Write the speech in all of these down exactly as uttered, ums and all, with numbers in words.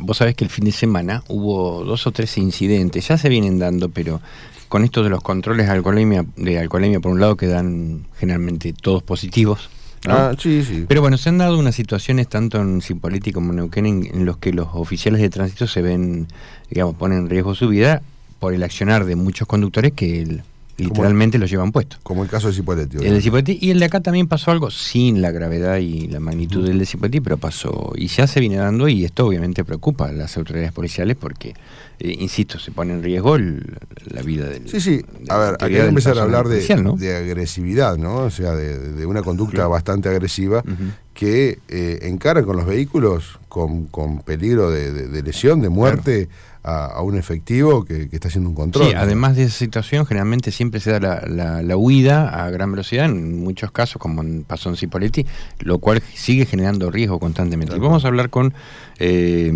vos sabés que el fin de semana hubo dos o tres incidentes, ya se vienen dando, pero con esto de los controles de alcoholemia, de alcoholemia por un lado, que dan generalmente todos positivos, ¿no? Ah, sí, sí. Pero bueno, se han dado unas situaciones tanto en Cipolletti como en Neuquén en, en los que los oficiales de tránsito se ven, digamos, ponen en riesgo su vida por el accionar de muchos conductores que el, literalmente los llevan puestos. Como el caso de Cipolletti. El de Cipolletti, y el de acá también pasó algo sin la gravedad y la magnitud uh-huh. del de Cipolletti, pero pasó, y ya se viene dando, y esto obviamente preocupa a las autoridades policiales porque, eh, insisto, se pone en riesgo el, la vida del... Sí, sí, de a ver, acá hay que empezar a hablar de, ¿no? de agresividad, ¿no? O sea, de, de una conducta claro. bastante agresiva uh-huh. que eh, encara con los vehículos con, con peligro de, de, de lesión, de muerte... Claro. A, a un efectivo que, que está haciendo un control. Sí, ¿no? Además de esa situación, generalmente siempre se da la, la, la huida a gran velocidad, en muchos casos, como pasó en Cipolletti, lo cual sigue generando riesgo constantemente. Claro. Y vamos a hablar con eh,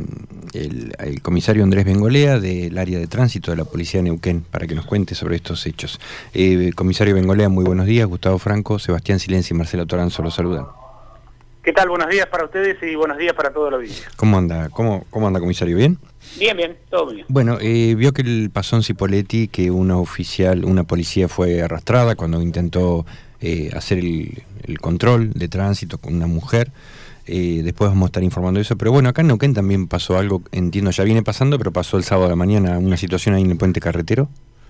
el, el comisario Andrés Bengolea, del área de tránsito de la Policía de Neuquén, para que nos cuente sobre estos hechos. Eh, comisario Bengolea, muy buenos días. Gustavo Franco, Sebastián Silenzi y Marcelo Toranzo los saludan. ¿Qué tal? Buenos días para ustedes y buenos días para toda la audiencia. ¿Cómo anda? ¿Cómo, cómo anda, comisario? ¿Bien? Bien, bien, todo bien. Bueno, eh, vio que el pasó en Cipolletti que una oficial, una policía fue arrastrada cuando intentó eh, hacer el, el control de tránsito con una mujer. Eh, después vamos a estar informando de eso. Pero bueno, acá en Neuquén también pasó algo, entiendo, ya viene pasando, pero pasó el sábado a la mañana una situación ahí en el puente carretero.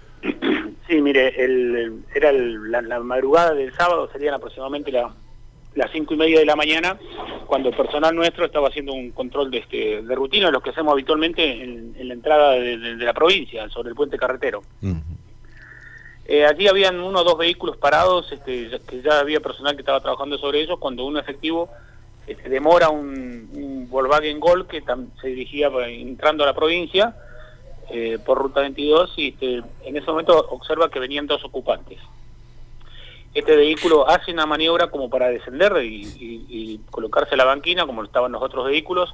Sí, mire, el, era el, la, la madrugada del sábado, serían aproximadamente la... las cinco y media de la mañana, cuando el personal nuestro estaba haciendo un control de este de rutina, los que hacemos habitualmente en, en la entrada de, de, de la provincia, sobre el puente carretero. Uh-huh. eh, allí habían uno o dos vehículos parados, este, que ya había personal que estaba trabajando sobre ellos, cuando un efectivo este, demora un, un Volkswagen Gol que tam, se dirigía entrando a la provincia eh, por ruta veintidós, y este, en ese momento observa que venían dos ocupantes. Este vehículo hace una maniobra como para descender y, y, y colocarse a la banquina, como estaban los otros vehículos,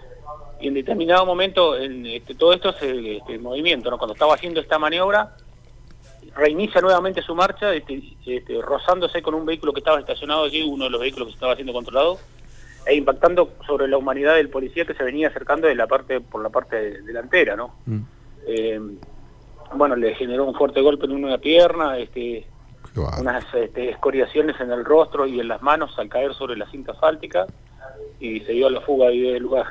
y en determinado momento, en este, todo esto es el, este, el movimiento, ¿no? Cuando estaba haciendo esta maniobra, reinicia nuevamente su marcha, este, este, rozándose con un vehículo que estaba estacionado allí, uno de los vehículos que estaba siendo controlado, e impactando sobre la humanidad del policía que se venía acercando de la parte por la parte delantera, ¿no? Mm. Eh, bueno, le generó un fuerte golpe en una pierna, este... unas este, escoriaciones en el rostro y en las manos al caer sobre la cinta asfáltica, y se dio la fuga ahí del lugar.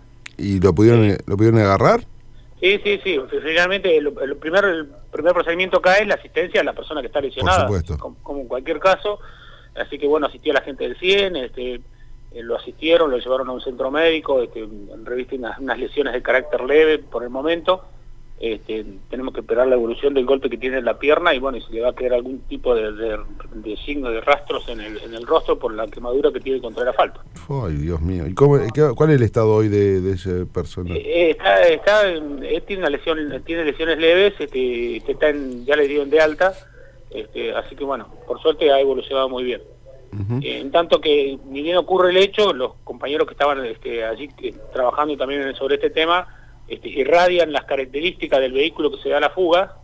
¿Y lo pudieron sí. lo pudieron agarrar? Sí, sí, sí. Finalmente el, el, primer, el primer procedimiento acá es la asistencia a la persona que está lesionada, por supuesto. Como, como en cualquier caso. Así que bueno, asistió a la gente del cien, este, eh, lo asistieron, lo llevaron a un centro médico, este, reviste unas, unas lesiones de carácter leve por el momento. Este, tenemos que esperar la evolución del golpe que tiene en la pierna, y bueno, y si le va a quedar algún tipo de, de, de signo de rastros en el, en el rostro por la quemadura que tiene contra el asfalto. Ay, Dios mío. ¿Y cómo, qué, cuál es el estado hoy de, de ese personal? Eh, está, está, eh, tiene una lesión, tiene lesiones leves, este, está en, ya le dieron de alta, este, así que bueno, por suerte ha evolucionado muy bien. Uh-huh. eh, en tanto que ni bien ocurre el hecho, los compañeros que estaban este, allí eh, trabajando también sobre este tema, Este, irradian las características del vehículo que se da a la fuga,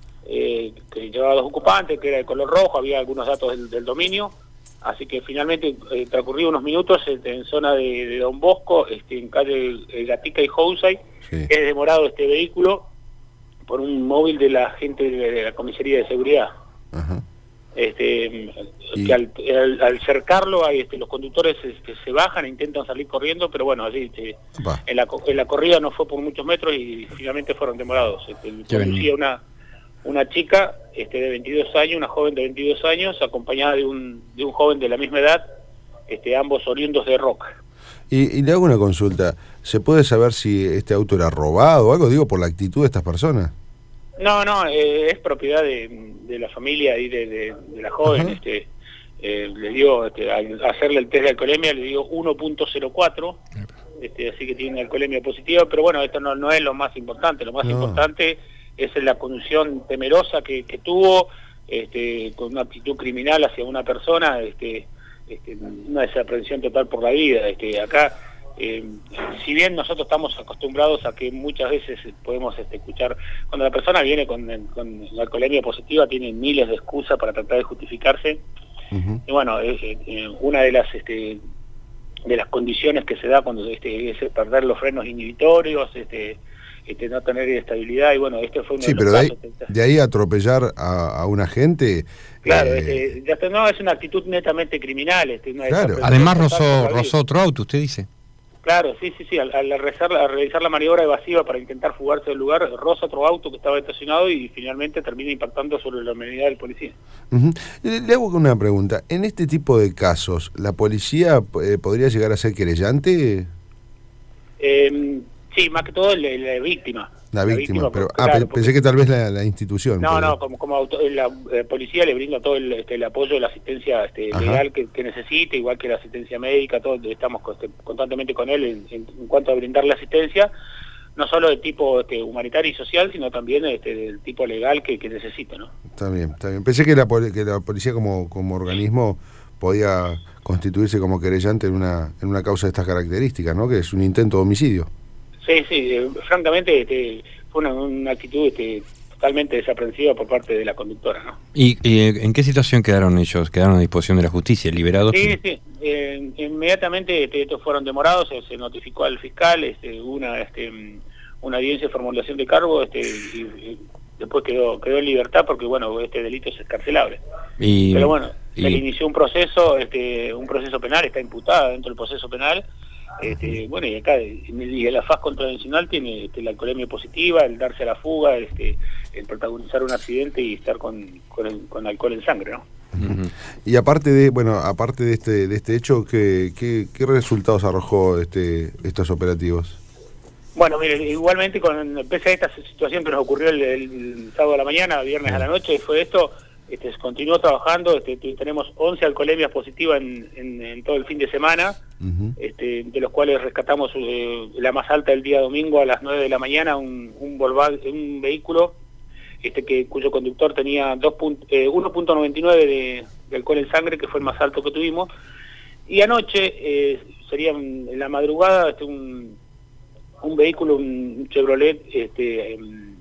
eh, que llevaba dos ocupantes, que era de color rojo, había algunos datos del, del dominio, así que finalmente eh, transcurrido unos minutos este, en zona de, de Don Bosco, este, en calle eh, Gatica y Housay, sí. Es demorado este vehículo por un móvil de la gente de, de la comisaría de seguridad. Ajá. Este, ¿Y? que al, al, al cercarlo hay, este, los conductores este, se bajan e intentan salir corriendo, pero bueno, allí este, en, la, en la corrida no fue por muchos metros y finalmente fueron demorados. Este, conducía una, una chica este, de veintidós años, una joven de veintidós años, acompañada de un, de un joven de la misma edad, este, ambos oriundos de Roca. Y, y le hago una consulta, ¿se puede saber si este auto era robado o algo, digo, por la actitud de estas personas? No, no, eh, es propiedad de, de la familia y de, de, de la joven. Uh-huh. este, eh, le dio, este, al hacerle el test de alcoholemia, le dio uno punto cero cuatro, este, así que tiene una alcoholemia positiva, pero bueno, esto no, no es lo más importante, lo más no. importante es la conducción temerosa que, que tuvo, este, con una actitud criminal hacia una persona, este, este, una desaprensión total por la vida. Este, acá... Eh, si bien nosotros estamos acostumbrados a que muchas veces podemos este, escuchar, cuando la persona viene con, con la alcoholemia positiva, tiene miles de excusas para tratar de justificarse. Uh-huh. Y bueno, eh, eh, una de las este, de las condiciones que se da cuando este, es perder los frenos inhibitorios, este, este, no tener estabilidad, y bueno, este fue uno sí, de los pero casos. De ahí, de ahí atropellar a, a un agente... Claro, eh... este, este, no, es una actitud netamente criminal. Este, una claro. Además rozó, rozó otro auto, usted dice. Claro, sí, sí, sí, al, al, realizar, al realizar la maniobra evasiva para intentar fugarse del lugar, roza otro auto que estaba estacionado y finalmente termina impactando sobre la humanidad del policía. Uh-huh. Le, le hago una pregunta, ¿en este tipo de casos, la policía eh, podría llegar a ser querellante? Eh, sí, más que todo la, la víctima. La, la víctima, víctima, pero ah, claro, pensé porque, que tal vez la, la institución. No, pero... no, como, como auto, la eh, policía le brinda todo el, este, el apoyo, la asistencia este, legal que, que necesite, igual que la asistencia médica, todo, estamos este, constantemente con él en, en, en cuanto a brindarle asistencia, no solo de tipo este, humanitario y social, sino también este, del tipo legal que, que necesite, ¿no? Está bien, está bien. Pensé que la, que la policía como, como organismo podía constituirse como querellante en una, en una causa de estas características, ¿no? Que es un intento de homicidio. Sí, sí, eh, francamente este, fue una, una actitud este, totalmente desaprensiva por parte de la conductora, ¿no? ¿Y eh, en qué situación quedaron ellos? ¿Quedaron a disposición de la justicia, liberados? Sí, sí, eh, inmediatamente este, estos fueron demorados, se, se notificó al fiscal, este, una este, una audiencia de formulación de cargo, este, y, y después quedó quedó en libertad porque, bueno, este delito es excarcelable. Y, Pero bueno, y... se le inició un proceso, este, un proceso penal, está imputada dentro del proceso penal. Este, bueno, y acá en el, y la faz contravencional tiene este, la alcoholemia positiva, el darse a la fuga, este, el protagonizar un accidente y estar con, con, el, con alcohol en sangre, ¿no? Uh-huh. Y aparte de, bueno, aparte de este de este hecho, ¿qué, qué, qué resultados arrojó este estos operativos? Bueno, mire, igualmente, con pese a esta situación que nos ocurrió el, el sábado a la mañana, viernes uh-huh. a la noche, fue esto. Este, continuó trabajando, este, tenemos once alcoholemias positivas en, en, en todo el fin de semana, uh-huh. este, de los cuales rescatamos eh, la más alta el día domingo a las nueve de la mañana, un, un, Volkswagen, un vehículo este, que cuyo conductor tenía eh, uno punto noventa y nueve de, de alcohol en sangre, que fue el más alto que tuvimos, y anoche, eh, sería en la madrugada, este, un, un vehículo, un Chevrolet, este,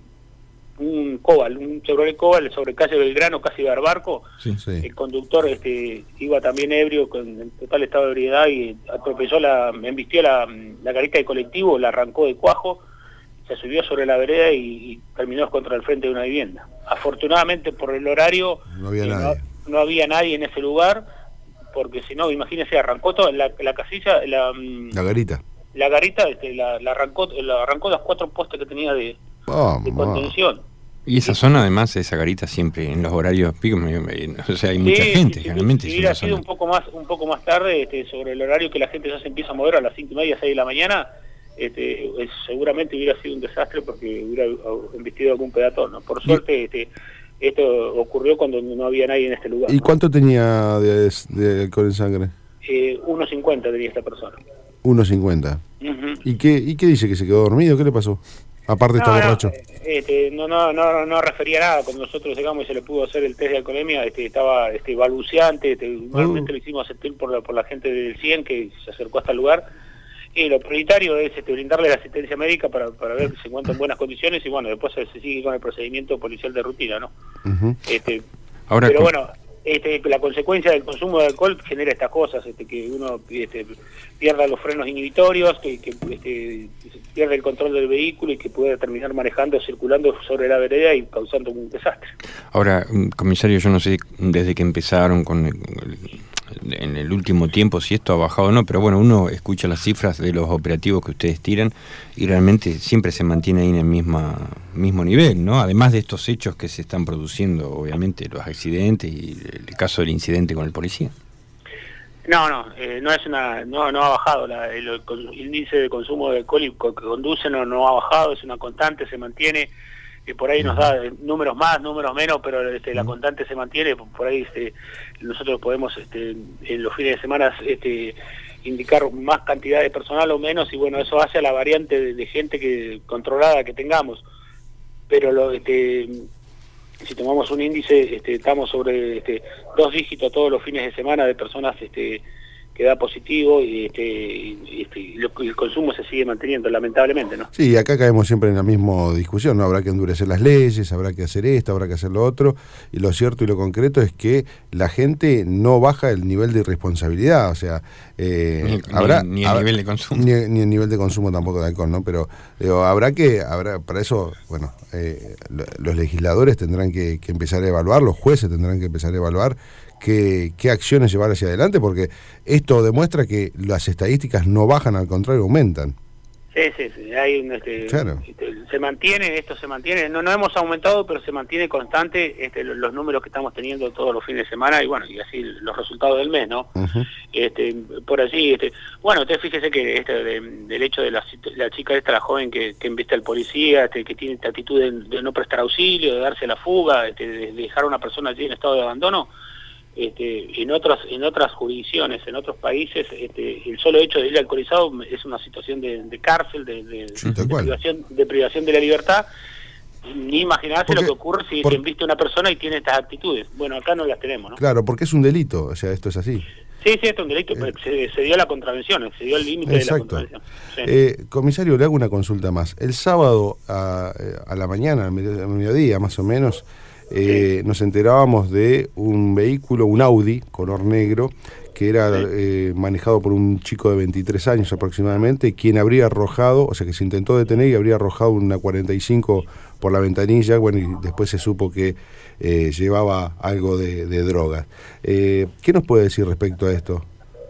un Cobalt, un Chevrolet Cobalt sobre calle Belgrano, casi Barbarco. Sí, sí. El conductor este, iba también ebrio, con en total estado de ebriedad, y atropelló, la, embistió la, la garita de colectivo, la arrancó de cuajo, se subió sobre la vereda y, y terminó contra el frente de una vivienda. Afortunadamente, por el horario, no había, eh, nadie. No, no había nadie en ese lugar, porque si no, imagínese, arrancó toda la, la casilla, la, la garita. La garita este, la, la arrancó la arrancó las cuatro postes que tenía de, oh, de contención. Y esa zona, además, esa garita siempre en los horarios picos, o sea, hay sí, mucha gente, sí, generalmente. Si hubiera sido un poco más un poco más tarde, este, sobre el horario que la gente ya se empieza a mover a las cinco y media, seis de la mañana, este, es, seguramente hubiera sido un desastre porque hubiera embestido algún peatón, ¿no? Por suerte, este, esto ocurrió cuando no había nadie en este lugar. ¿Y ¿no? cuánto tenía de, de alcohol en sangre? Eh, uno cincuenta tenía esta persona. uno cincuenta. Uh-huh. ¿Y qué, ¿Y qué dice? ¿Que se quedó dormido? ¿Qué le pasó? Aparte no, está no, borracho. Este, no, no, no, no refería nada. Cuando nosotros llegamos y se le pudo hacer el test de alcoholemia, este, estaba este, balbuceante. Este, igualmente uh. lo hicimos sentir por la, por la gente del C I E N que se acercó hasta el lugar. Y lo prioritario es este, brindarle la asistencia médica para, para ver que se encuentra en buenas condiciones y bueno, después se, se sigue con el procedimiento policial de rutina, ¿no? Uh-huh. este, Ahora, pero con... bueno, este, la consecuencia del consumo de alcohol genera estas cosas, este, que uno este, pierda los frenos inhibitorios, que, que este, pierde el control del vehículo y que puede terminar manejando, circulando sobre la vereda y causando un desastre. Ahora, comisario, yo no sé desde que empezaron con el, en el último tiempo si esto ha bajado o no, pero bueno, uno escucha las cifras de los operativos que ustedes tiran y realmente siempre se mantiene ahí en el misma, mismo nivel, ¿no? Además de estos hechos que se están produciendo, obviamente, los accidentes y el caso del incidente con el policía. No, no, eh, no es una, no, no ha bajado la, el, el índice de consumo de alcohol que conduce, no, no ha bajado, es una constante, se mantiene. Que por ahí nos da números más, números menos, pero este, la constante se mantiene. Por ahí este, nosotros podemos este, en los fines de semana este, indicar más cantidad de personal o menos, y bueno, eso hace a la variante de, de gente que controlada que tengamos. Pero lo, este, si tomamos un índice, este, estamos sobre este, dos dígitos todos los fines de semana de personas este, que da positivo y, este, y, este, y lo, y el consumo se sigue manteniendo, lamentablemente, ¿no? Sí, acá caemos siempre en la misma discusión, ¿no? Habrá que endurecer las leyes, habrá que hacer esto, habrá que hacer lo otro, y lo cierto y lo concreto es que la gente no baja el nivel de irresponsabilidad, o sea, eh, ni, habrá, ni, ni el habrá, nivel de consumo. Ni, ni el nivel de consumo tampoco de alcohol, ¿no? Pero digo, habrá que, habrá, para eso, bueno, eh, los legisladores tendrán que, que empezar a evaluar, los jueces tendrán que empezar a evaluar Qué, qué acciones llevar hacia adelante, porque esto demuestra que las estadísticas no bajan, al contrario, aumentan. Sí, sí, sí. Hay un, este, claro. este, se mantiene, esto se mantiene, no, no hemos aumentado, pero se mantiene constante este, los, los números que estamos teniendo todos los fines de semana y bueno, y así los resultados del mes, ¿no? Uh-huh. este, por allí, este, bueno, usted fíjese que este de, del hecho de la, la chica esta, la joven que, que embiste al policía, este, que tiene esta actitud de, de no prestar auxilio, de darse la fuga, este, de dejar a una persona allí en estado de abandono. Este, en otras en otras jurisdicciones, en otros países, este, el solo hecho de ir alcoholizado es una situación de, de cárcel, de, de, sí, de, privación, de privación de la libertad. Ni imaginarse porque, lo que ocurre si por... viste una persona y tiene estas actitudes. Bueno, acá no las tenemos, ¿no? Claro, porque es un delito, o sea, esto es así. Sí, sí, esto es un delito, eh, se, se dio la contravención, se dio el límite de la contravención. Sí. Eh, comisario, le hago una consulta más. El sábado a, a la mañana, al mediodía más o menos, Eh, sí. nos enterábamos de un vehículo, un Audi color negro, que era sí. eh, manejado por un chico de veintitrés años aproximadamente, quien habría arrojado, o sea que se intentó detener y habría arrojado una cuarenta y cinco por la ventanilla, bueno, y después se supo que eh, llevaba algo de, de drogas. Eh, ¿Qué nos puede decir respecto a esto?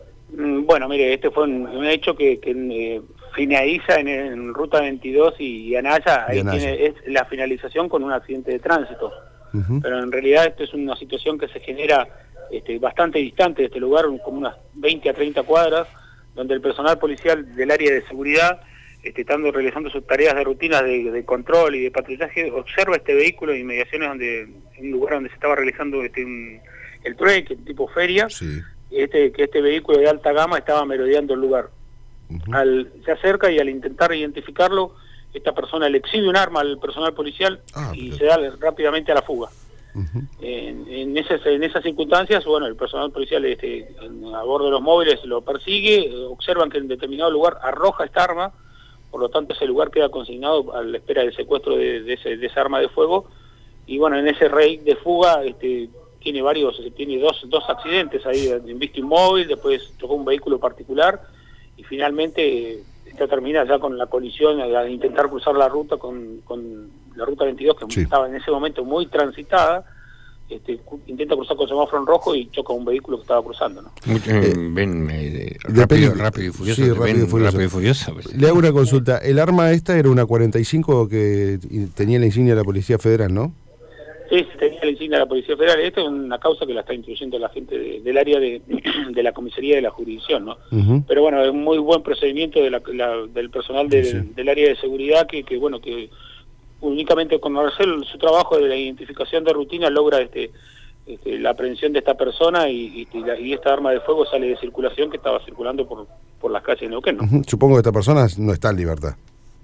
Bueno, mire, este fue un, un hecho que, que eh, finaliza en, en Ruta veintidós y, y Anaya, ahí y Anaya. Tiene, es la finalización con un accidente de tránsito. Uh-huh. Pero en realidad esto es una situación que se genera este, bastante distante de este lugar, como unas veinte a treinta cuadras, donde el personal policial del área de seguridad, este, estando realizando sus tareas de rutinas de, de control y de patrullaje, observa este vehículo en inmediaciones donde, en un lugar donde se estaba realizando este, un, el trueque, tipo feria, sí. este, que este vehículo de alta gama estaba merodeando el lugar. Uh-huh. Al, se acerca y al intentar identificarlo, esta persona le exhibe un arma al personal policial ah, y pero... se da rápidamente a la fuga. Uh-huh. En, en, esas, en esas circunstancias, bueno, el personal policial este, en, a bordo de los móviles lo persigue, observan que en determinado lugar arroja esta arma, por lo tanto ese lugar queda consignado a la espera del secuestro de, de, ese, de esa arma de fuego, y bueno, en ese raid de fuga este, tiene varios, tiene dos, dos accidentes ahí, embiste un móvil, después tocó un vehículo particular, y finalmente esta termina ya con la colisión al intentar cruzar la ruta con, con la ruta veintidós, que sí. estaba en ese momento muy transitada, este, intenta cruzar con semáforo en rojo y choca un vehículo que estaba cruzando, ¿no? Eh, ven, eh, rápido, rápido y furioso. Sí, rápido, y furioso. rápido y furioso. Pues. Le hago una consulta. El arma esta era una cuarenta y cinco que tenía la insignia de la Policía Federal, ¿no? Sí, tenía la insignia de la Policía Federal. Esta es una causa que la está instruyendo la gente de, del área de, de la comisaría de la jurisdicción, ¿no? Uh-huh. Pero bueno, es un muy buen procedimiento de la, la, del personal de, sí. del área de seguridad que, que bueno, que únicamente con hacer su trabajo de la identificación de rutina logra este, este la aprehensión de esta persona y, y, la, y esta arma de fuego sale de circulación que estaba circulando por, por las calles de Neuquén, ¿no? Uh-huh. Supongo que esta persona no está en libertad.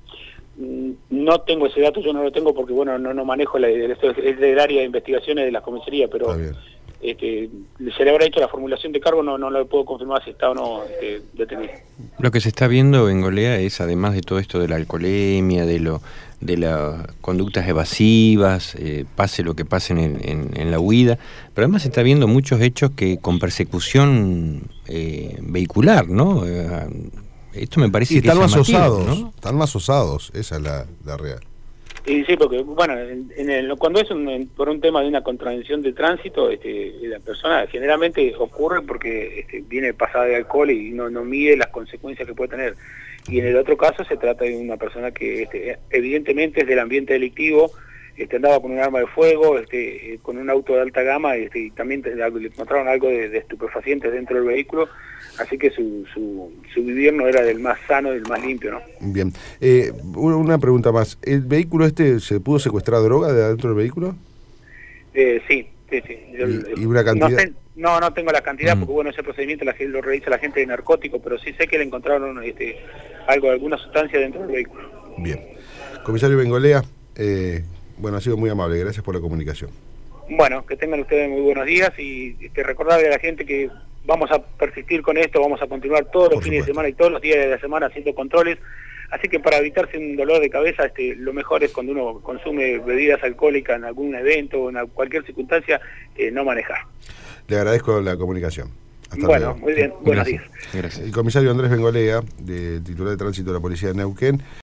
No tengo ese dato, yo no lo tengo porque bueno no no manejo la, esto es del área de investigaciones de la comisaría, pero este, se le habrá hecho la formulación de cargo, no no lo puedo confirmar si está o no este, detenido. Lo que se está viendo en Golea es, además de todo esto de la alcoholemia, de lo de las conductas evasivas, eh, pase lo que pase en, en, en la huida, pero además se está viendo muchos hechos que con persecución eh, vehicular, ¿no? Eh, Esto me parece y que están es más osados, ¿no? Están más osados, esa es la, la real. Y sí, porque bueno, en, en el, cuando es un, en, por un tema de una contravención de tránsito, este, la persona generalmente ocurre porque este, viene pasada de alcohol y no, no mide las consecuencias que puede tener. Y en el otro caso se trata de una persona que este, evidentemente es del ambiente delictivo, este, andaba con un arma de fuego, este, con un auto de alta gama, este, y también te, le encontraron algo de, de estupefacientes dentro del vehículo, así que su, su, su vivir no era del más sano, del más limpio, ¿no? Bien. Eh, una pregunta más. ¿El vehículo este, se pudo secuestrar droga de adentro del vehículo? Eh, sí, sí, sí. Yo, ¿Y, y una cantidad? No, sé, no, no tengo la cantidad, mm. porque bueno, ese procedimiento la, lo revisa la gente de narcóticos, pero sí sé que le encontraron este, algo, alguna sustancia dentro del vehículo. Bien. Comisario Bengolea, eh, bueno, ha sido muy amable, gracias por la comunicación. Bueno, que tengan ustedes muy buenos días y este, recordarle a la gente que vamos a persistir con esto, vamos a continuar todos los Por fines supuesto. de semana y todos los días de la semana haciendo controles. Así que para evitarse un dolor de cabeza, este, lo mejor es cuando uno consume bebidas alcohólicas en algún evento o en cualquier circunstancia, eh, no manejar. Le agradezco la comunicación. Hasta bueno, luego. muy bien, buenos Gracias. días. Gracias. El comisario Andrés Bengolea, de titular de tránsito de la Policía de Neuquén.